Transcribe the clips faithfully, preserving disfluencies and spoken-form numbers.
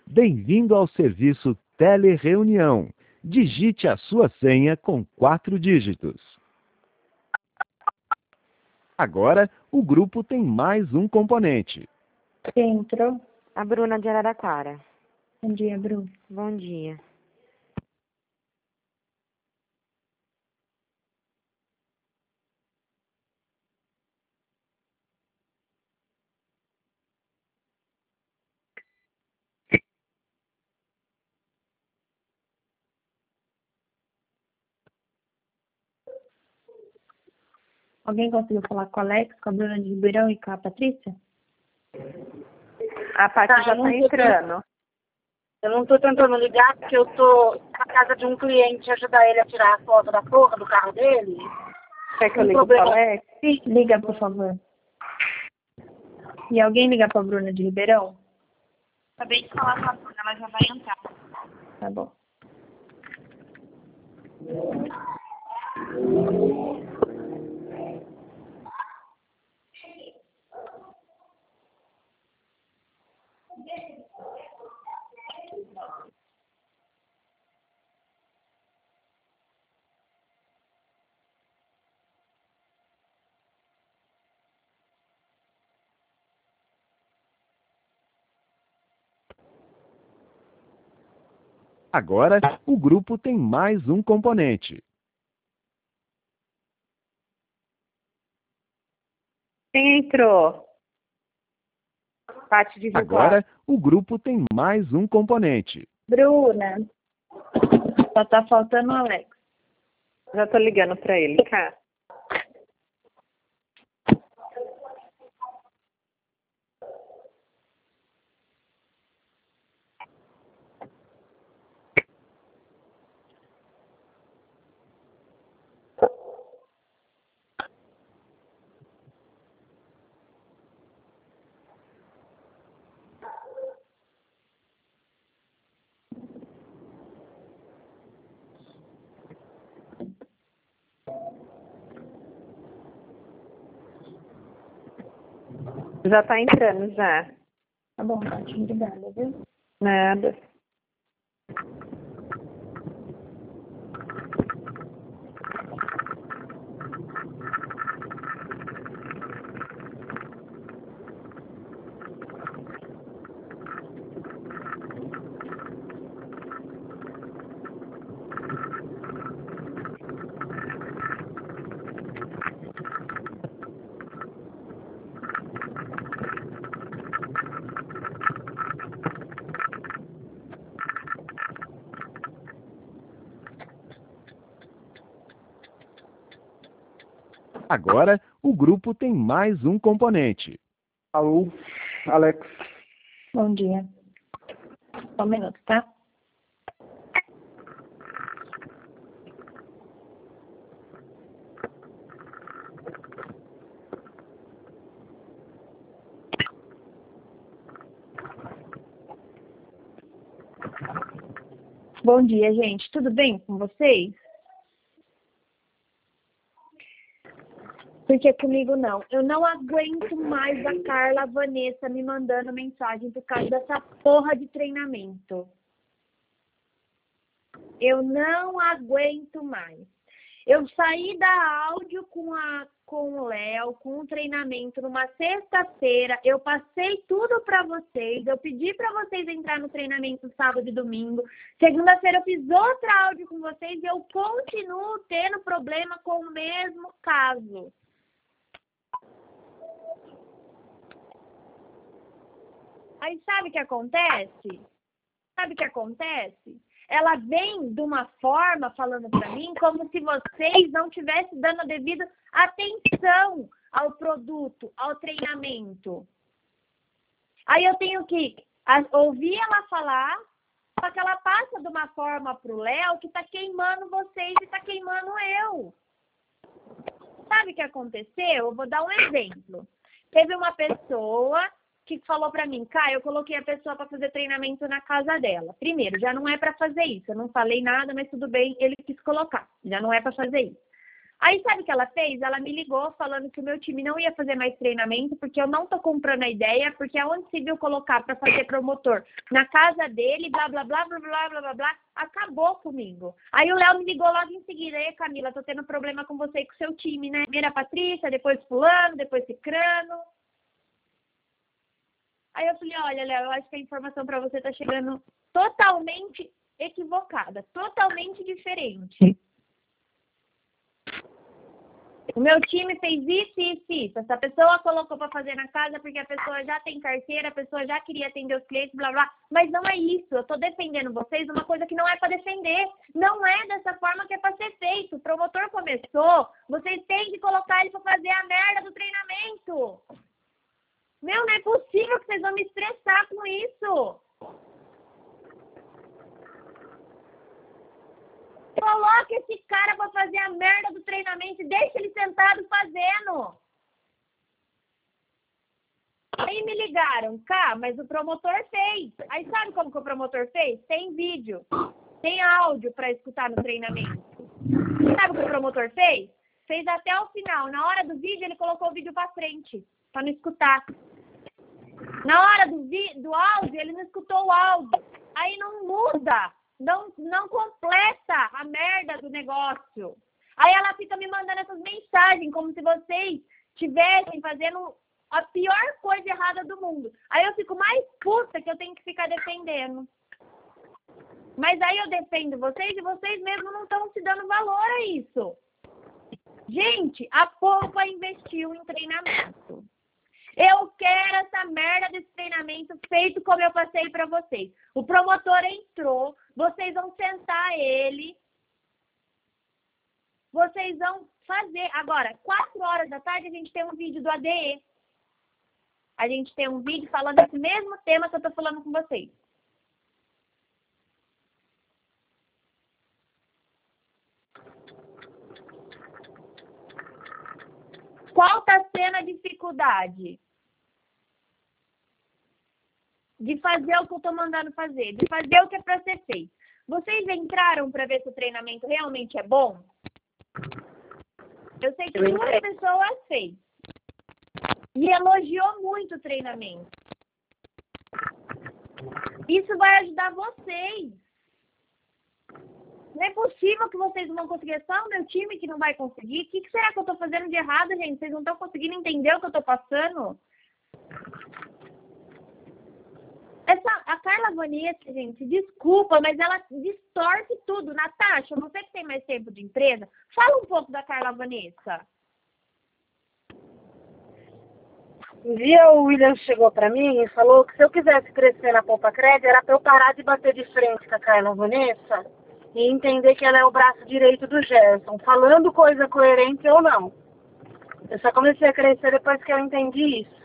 Bem-vindo ao serviço Telereunião. Digite a sua senha com quatro dígitos. Agora, o grupo tem mais um componente. Quem entrou? A Bruna de Araraquara. Bom dia, Bruno. Bom dia. Alguém conseguiu falar com a Alex, com a Bruna de Ribeirão e com a Patrícia? A Paty Tá, já eu não tá tô entrando. Eu não tô tentando ligar porque eu tô na casa de um cliente ajudar ele a tirar a foto da porra do carro dele. Quer que eu Tem ligue pro problema. Alex? Liga, por favor. E alguém ligar pra Bruna de Ribeirão? Acabei de falar com a Bruna, ela já vai entrar. Tá bom. Agora, o grupo tem mais um componente. Quem entrou? Paty de Rio Agora, Claro. o grupo tem mais um componente. Bruna. Só tá faltando o Alex. Já tô ligando pra ele, cá. Já tá entrando, já. Tá bom, Paty, obrigada, viu? Nada. Agora, o grupo tem mais um componente. Alô, Alex. Bom dia. Só um minuto, tá? Bom dia, gente. Tudo bem com vocês? Porque comigo não. Eu não aguento mais a Carla, a Vanessa me mandando mensagem por causa dessa porra de treinamento. Eu não aguento mais. Eu saí da áudio com, a, com o Léo, com um treinamento numa sexta-feira. Eu passei tudo para vocês. Eu pedi para vocês entrar no treinamento sábado e domingo. Segunda-feira eu fiz outra áudio com vocês e eu continuo tendo problema com o mesmo caso. Aí sabe o que acontece? Sabe o que acontece? Ela vem de uma forma falando para mim como se vocês não estivessem dando a devida atenção ao produto, ao treinamento. Aí eu tenho que ouvir ela falar, só que ela passa de uma forma para o Léo que está queimando vocês e está queimando eu. Sabe o que aconteceu? Eu vou dar um exemplo. Teve uma pessoa que falou pra mim, Caio, eu coloquei a pessoa para fazer treinamento na casa dela. Primeiro, já não é para fazer isso. Eu não falei nada, mas tudo bem, ele quis colocar. Já não é para fazer isso. Aí sabe o que ela fez? Ela me ligou falando que o meu time não ia fazer mais treinamento, porque eu não tô comprando a ideia, porque aonde se viu colocar para fazer promotor na casa dele, blá, blá, blá, blá, blá, blá, blá, blá, acabou comigo. Aí o Léo me ligou logo em seguida, aí Camila, tô tendo problema com você e com o seu time, né? Primeiro a Patrícia, depois fulano, depois cicrano. Aí eu falei, olha, Léo, eu acho que a informação para você tá chegando totalmente equivocada, totalmente diferente. O meu time fez isso, isso, isso. Essa pessoa colocou para fazer na casa porque a pessoa já tem carteira, a pessoa já queria atender os clientes, blá, blá. Mas não é isso. Eu estou defendendo vocês uma coisa que não é para defender. Não é dessa forma que é para ser feito. O promotor começou, vocês têm que colocar ele para fazer a merda do treinamento. Meu, não é possível que vocês vão me estressar com isso. Coloca esse cara pra fazer a merda do treinamento e deixa ele sentado fazendo. Aí me ligaram, cá, mas o promotor fez. Aí sabe como que o promotor fez? Tem vídeo, tem áudio pra escutar no treinamento. Sabe o que o promotor fez? Fez até o final. Na hora do vídeo, ele colocou o vídeo pra frente, pra não escutar. Na hora do, vi do áudio, ele não escutou o áudio. Aí não muda. Não, não completa a merda do negócio. Aí ela fica me mandando essas mensagens, como se vocês estivessem fazendo a pior coisa errada do mundo. Aí eu fico mais puta que eu tenho que ficar defendendo. Mas aí eu defendo vocês e vocês mesmos não estão se dando valor a isso. Gente, a Poupa investiu em treinamento. Eu quero essa merda desse treinamento feito como eu passei para vocês. O promotor entrou, vocês vão sentar ele, vocês vão fazer. Agora, quatro horas da tarde, a gente tem um vídeo do A D E. A gente tem um vídeo falando esse mesmo tema que eu tô falando com vocês. Qual está sendo a dificuldade? De fazer o que eu estou mandando fazer, de fazer o que é para ser feito. Vocês entraram para ver se o treinamento realmente é bom? Eu sei que duas pessoas fez. E elogiou muito o treinamento. Isso vai ajudar vocês. Não é possível que vocês não vão conseguir. É só o meu time que não vai conseguir. O que, que será que eu estou fazendo de errado, gente? Vocês não estão conseguindo entender o que eu estou passando? Essa, a Carla Vanessa, gente, desculpa, mas ela distorce tudo. Natasha, você que tem mais tempo de empresa, fala um pouco da Carla Vanessa. Um dia o William chegou para mim e falou que se eu quisesse crescer na Poupa Cred, era para eu parar de bater de frente com a Carla Vanessa e entender que ela é o braço direito do Gerson, falando coisa coerente ou não. Eu só comecei a crescer depois que eu entendi isso.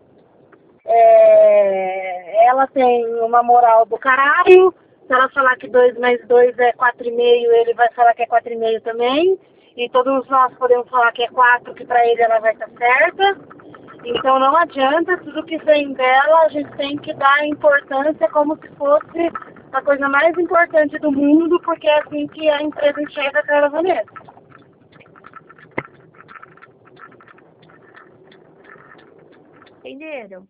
É, ela tem uma moral do caralho. Se ela falar que dois mais dois é quatro e meio, ele vai falar que é quatro e meio também. E todos nós podemos falar que é quatro, que para ele ela vai estar certa. Então não adianta, tudo que vem dela a gente tem que dar importância como se fosse a coisa mais importante do mundo, porque é assim que a empresa enxerga a Carla Vanessa. Entenderam?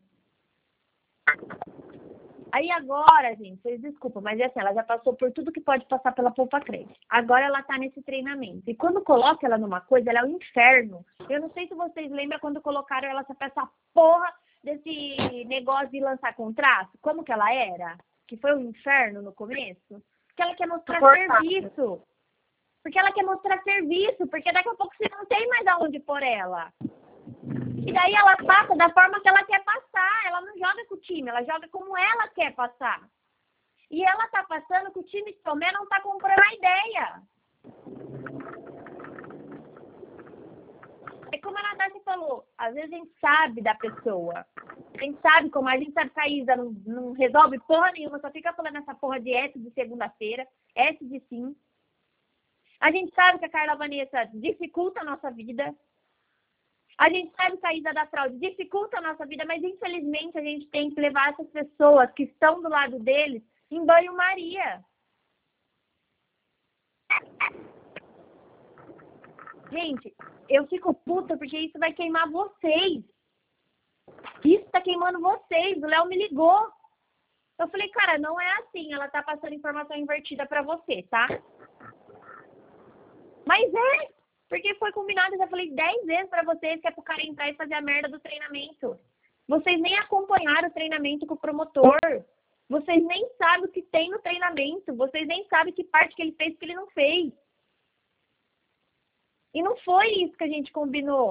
Aí agora, gente, vocês desculpam, mas é assim, ela já passou por tudo que pode passar pela Poupa Cred. Agora ela tá nesse treinamento. E quando coloca ela numa coisa, ela é um inferno. Eu não sei se vocês lembram quando colocaram ela pra essa porra desse negócio de lançar contrato. Como que ela era? Que foi um inferno no começo. Porque ela quer mostrar serviço. Porque ela quer mostrar serviço. Porque daqui a pouco você não tem mais aonde pôr ela. E daí ela passa da forma que ela quer passar. Ela não joga com o time, ela joga como ela quer passar. E ela tá passando que o time de Tomé não tá comprando a ideia. É como a Natasha falou, às vezes a gente sabe da pessoa. A gente sabe como, a gente sabe que a Isa não, não resolve porra nenhuma, só fica falando essa porra de S de segunda-feira, S de sim. A gente sabe que a Carla Vanessa dificulta a nossa vida. A gente sabe que a Isa da fraude dificulta a nossa vida, mas infelizmente a gente tem que levar essas pessoas que estão do lado deles em banho-maria. Gente, eu fico puta porque isso vai queimar vocês. Isso tá queimando vocês. O Léo me ligou. Eu falei, cara, não é assim. Ela tá passando informação invertida pra você, tá? Mas é, porque foi combinado. Eu já falei dez vezes pra vocês que é pro cara entrar e fazer a merda do treinamento. Vocês nem acompanharam o treinamento com o promotor. Vocês nem sabem o que tem no treinamento. Vocês nem sabem que parte que ele fez e que ele não fez. E não foi isso que a gente combinou.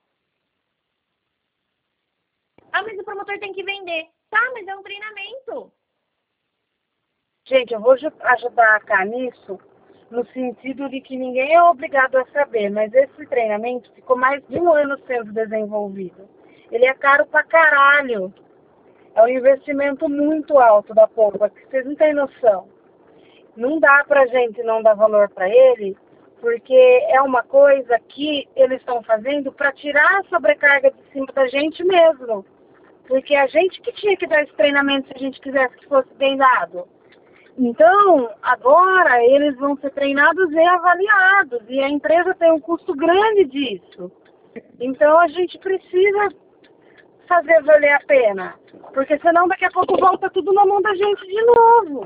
Ah, mas o promotor tem que vender. Tá, mas é um treinamento. Gente, eu vou ajudar a Cá nisso, no sentido de que ninguém é obrigado a saber, mas esse treinamento ficou mais de um ano sendo desenvolvido. Ele é caro pra caralho. É um investimento muito alto da Pomba, que vocês não têm noção. Não dá pra gente não dar valor pra ele, porque é uma coisa que eles estão fazendo para tirar a sobrecarga de cima da gente mesmo. Porque a gente que tinha que dar esse treinamento se a gente quisesse que fosse bem dado. Então, agora eles vão ser treinados e avaliados. E a empresa tem um custo grande disso. Então, a gente precisa fazer valer a pena. Porque senão daqui a pouco volta tudo na mão da gente de novo.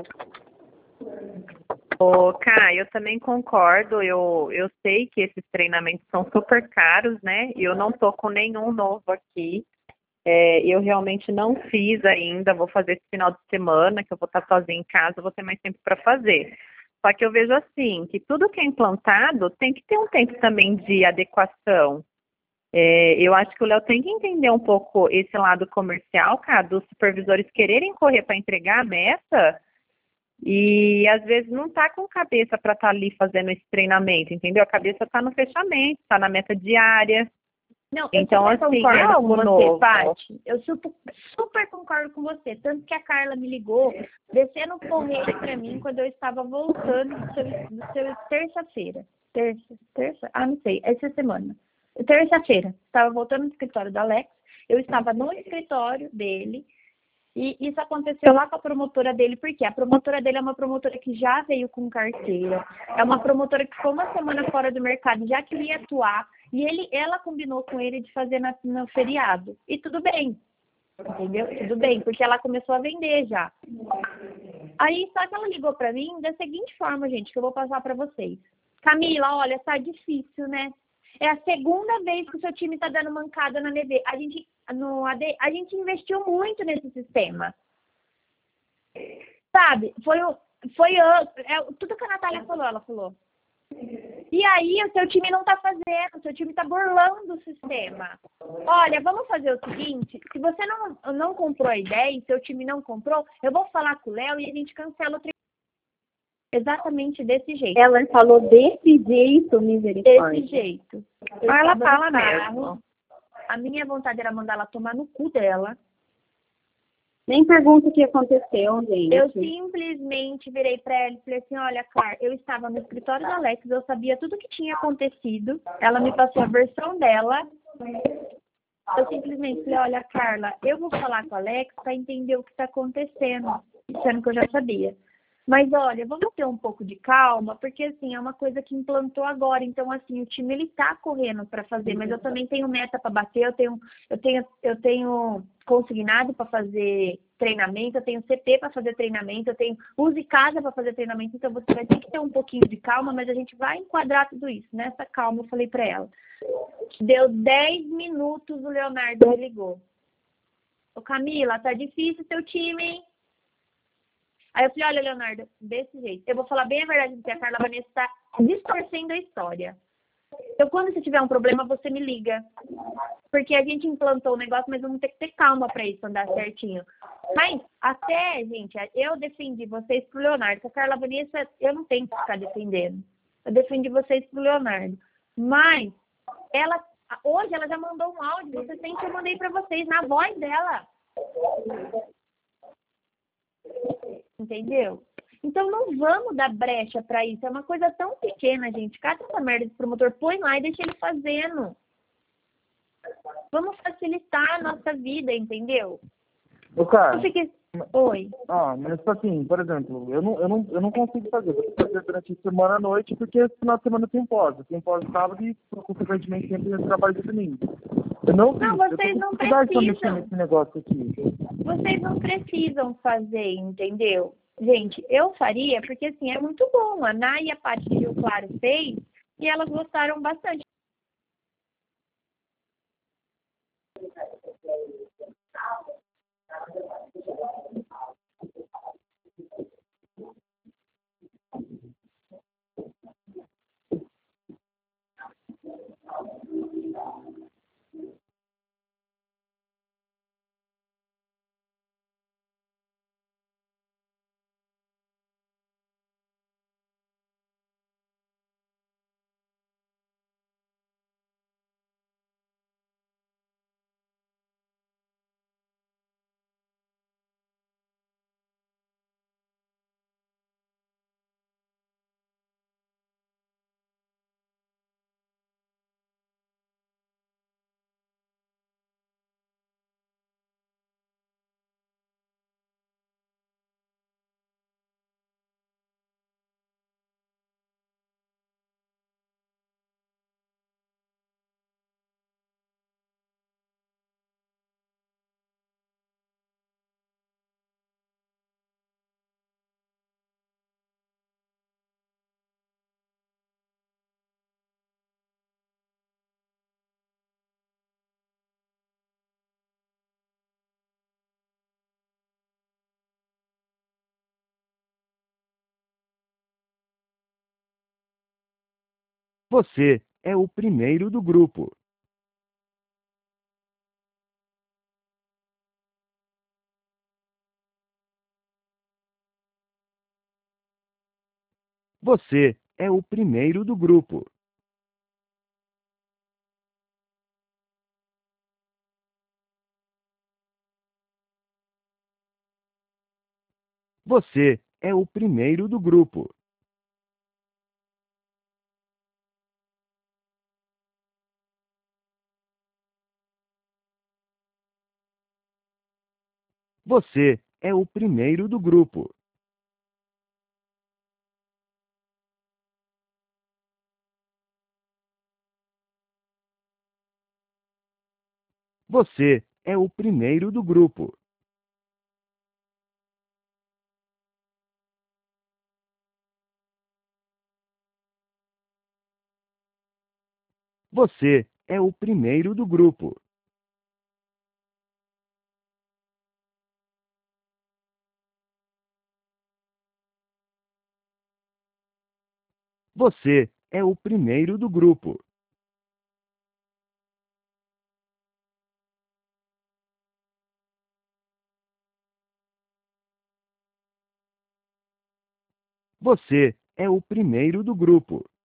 Ô, Cá, eu também concordo, eu, eu sei que esses treinamentos são super caros, né? E eu não tô com nenhum novo aqui. É, eu realmente não fiz ainda, vou fazer esse final de semana, que eu vou estar sozinha em casa, vou ter mais tempo para fazer. Só que eu vejo assim, que tudo que é implantado tem que ter um tempo também de adequação. É, eu acho que o Léo tem que entender um pouco esse lado comercial, cara, dos supervisores quererem correr para entregar a meta e às vezes não tá com cabeça para estar ali fazendo esse treinamento, entendeu? A cabeça tá no fechamento, tá na meta diária. Não, eu Então, super assim, concordo é com algo você, novo. Paty. Eu super, super concordo com você. Tanto que a Carla me ligou, descendo o correio para mim quando eu estava voltando do seu, do seu terça-feira. Terça, terça? Ah, não sei, essa semana. Terça-feira. Estava voltando do escritório do Alex. Eu estava no escritório dele. E isso aconteceu lá com a promotora dele, porque a promotora dele é uma promotora que já veio com carteira, é uma promotora que ficou uma semana fora do mercado, já queria atuar, e ele, ela combinou com ele de fazer na, no feriado. E tudo bem, entendeu? Tudo bem, porque ela começou a vender já. Aí, só que ela ligou pra mim da seguinte forma, gente, que eu vou passar pra vocês. Camila, olha, tá difícil, né? É a segunda vez que o seu time tá dando mancada na N V. A gente, no A D, a gente investiu muito nesse sistema. Sabe? Foi, foi é, tudo que a Natália falou, ela falou. E aí, o seu time não tá fazendo, o seu time tá burlando o sistema. Olha, vamos fazer o seguinte, se você não, não comprou a ideia e seu time não comprou, eu vou falar com o Léo e a gente cancela o treinamento. Exatamente desse jeito. Ela falou desse jeito, misericórdia. Desse jeito. Eu ela fala carro, mesmo. A minha vontade era mandar ela tomar no cu dela. Nem pergunta o que aconteceu, gente. Eu simplesmente virei pra ela e falei assim, olha, Clara, eu estava no escritório da Alex, eu sabia tudo o que tinha acontecido. Ela me passou a versão dela. Eu simplesmente falei, olha, Carla, eu vou falar com a Alex para entender o que está acontecendo. Sendo que eu já sabia. Mas, olha, vamos ter um pouco de calma, porque, assim, é uma coisa que implantou agora. Então, assim, o time, ele tá correndo para fazer, mas eu também tenho meta para bater, eu tenho, eu tenho, eu tenho consignado para fazer treinamento, eu tenho C P para fazer treinamento, eu tenho use casa para fazer treinamento, então você vai ter que ter um pouquinho de calma, mas a gente vai enquadrar tudo isso. Nessa calma, eu falei para ela. Deu dez minutos, o Leonardo me ligou. Ô, Camila, tá difícil seu time, hein? Aí eu falei, olha, Leonardo, desse jeito. Eu vou falar bem a verdade, porque a Carla Vanessa está distorcendo a história. Então, quando você tiver um problema, você me liga. Porque a gente implantou o negócio, mas vamos ter que ter calma para isso andar certinho. Mas, até, gente, eu defendi vocês pro Leonardo. A Carla Vanessa, eu não tenho que ficar defendendo. Eu defendi vocês pro Leonardo. Mas, ela, hoje, ela já mandou um áudio. Você sente que eu mandei para vocês, na voz dela. Entendeu? Então não vamos dar brecha pra isso. É uma coisa tão pequena, gente. Cada essa merda de promotor põe lá e deixa ele fazendo. Vamos facilitar a nossa vida, entendeu? Ô, cara, Eu fiquei... Oi. Ah, mas assim, por exemplo, eu não, eu não, eu não consigo fazer. Eu vou fazer durante a semana à noite, porque esse final de semana tem pós. Tem pós sábado e, consequentemente, sempre eu trabalho de domingo. Eu não fiz. Não, Eu tô vocês com não dificuldade pra mexer precisam. nesse negócio aqui. Vocês não precisam fazer, entendeu? Gente, eu faria porque assim é muito bom. A Nay e a Paty de Rio Claro fez e elas gostaram bastante. Você é o primeiro do grupo. Você é o primeiro do grupo. Você é o primeiro do grupo. Você é o primeiro do grupo. Você é o primeiro do grupo. Você é o primeiro do grupo. Você é o primeiro do grupo. Você é o primeiro do grupo.